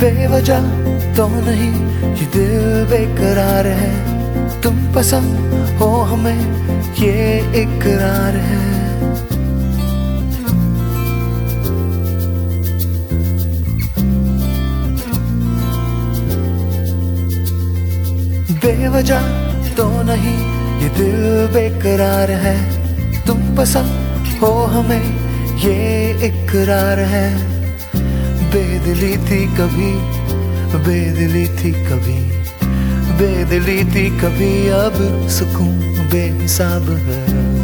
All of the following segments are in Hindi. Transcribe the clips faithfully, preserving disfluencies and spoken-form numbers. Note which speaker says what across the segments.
Speaker 1: बेवजह तो नहीं ये दिल बेकरार है, तुम पसंद हो हमें ये इकरार है। बेवजह तो नहीं ये दिल बेकरार है, तुम पसंद हो हमें ये इकरार है। बेदिली थी कभी, बेदिली थी कभी, बेदिली थी कभी, अब सुकून बेहिसाब है।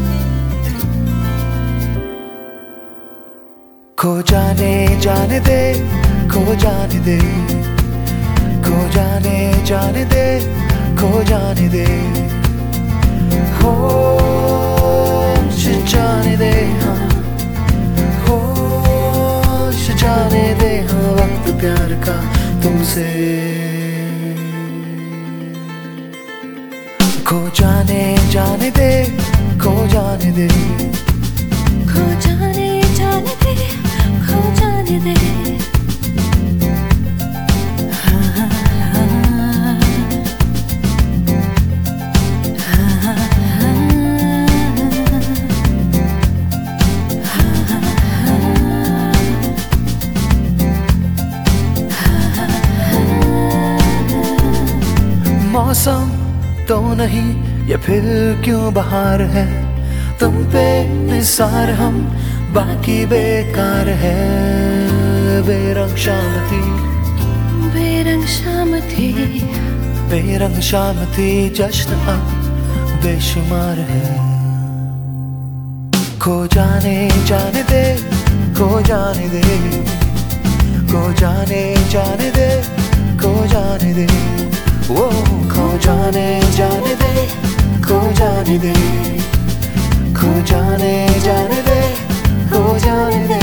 Speaker 1: खो जाने जाने दे, खो जाने दे, खो जाने जाने दे, खो जाने दे, होश जाने दे, हाँ होश जाने दे, हाँ वक्त प्यार का तुमसे। खो जाने जाने दे, खो जाने दे,
Speaker 2: खो जाने जाने दे, खो जाने दे,
Speaker 1: मौसम तो नहीं ये फिर क्यों बहार है, तुम पे निसार हम बाकी बेकार है। बेरंग शाम थी,
Speaker 2: बेरंग शाम थी,
Speaker 1: बेरंग शाम थी, जश्न अब बेशुमार है। खो जाने जाने दे, खो जाने दे, खो जाने जाने दे, खो जाने दे, वो खो जाने जाने दे, खो जाने दे, खो जाने जाने दे, खो जाने दे।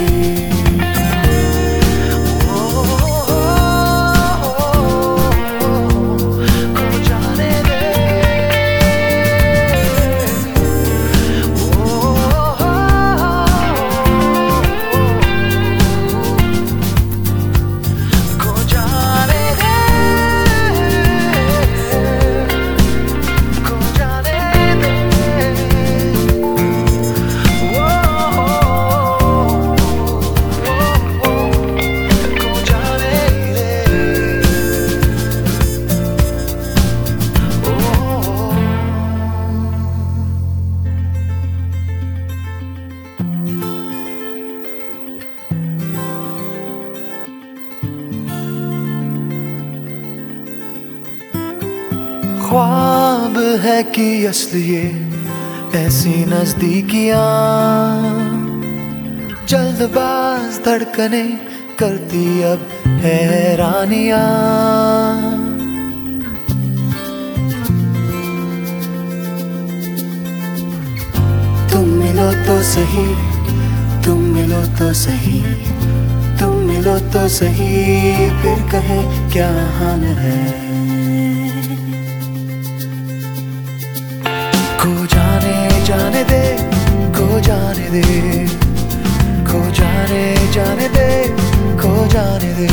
Speaker 1: ख्वाब है कि असली ये ऐसी नजदीकियां, जल्दबाज धड़कने करती अब हैरानियां। तुम मिलो तो सही, तुम मिलो तो सही, तुम मिलो तो सही, फिर कहे क्या हाल है। खो जाने जाने दे, खो जाने दे, खो जाने जाने दे, खो जाने दे,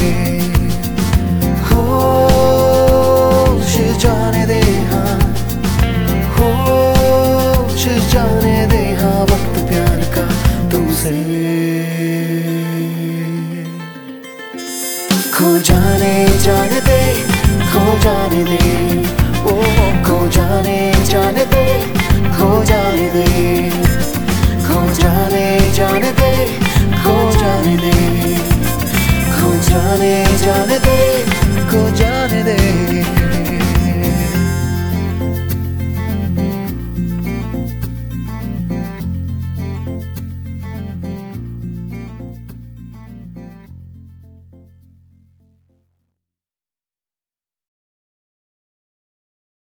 Speaker 1: होश जाने दे, हाँ होश जाने दे, हाँ वक्त प्यार का तुमसे। खो जाने जाने दे, खो जाने दे,